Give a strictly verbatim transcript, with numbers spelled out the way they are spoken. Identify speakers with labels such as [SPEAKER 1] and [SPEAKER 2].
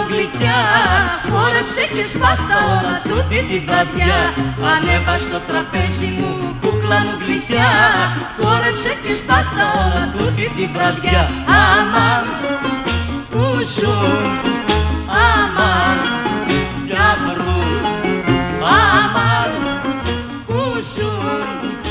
[SPEAKER 1] γλυκιά, χόρεψε και σπάστα όλα τούτη τη βραδιά. Ανέβα στο τραπέζι μου, κούκλα μου γλυκιά, χόρεψε και σπάστα όλα τούτη τη βραδιά. Αμάν που ζουν, αμάν κι αυρούν, αμάν που ζουν.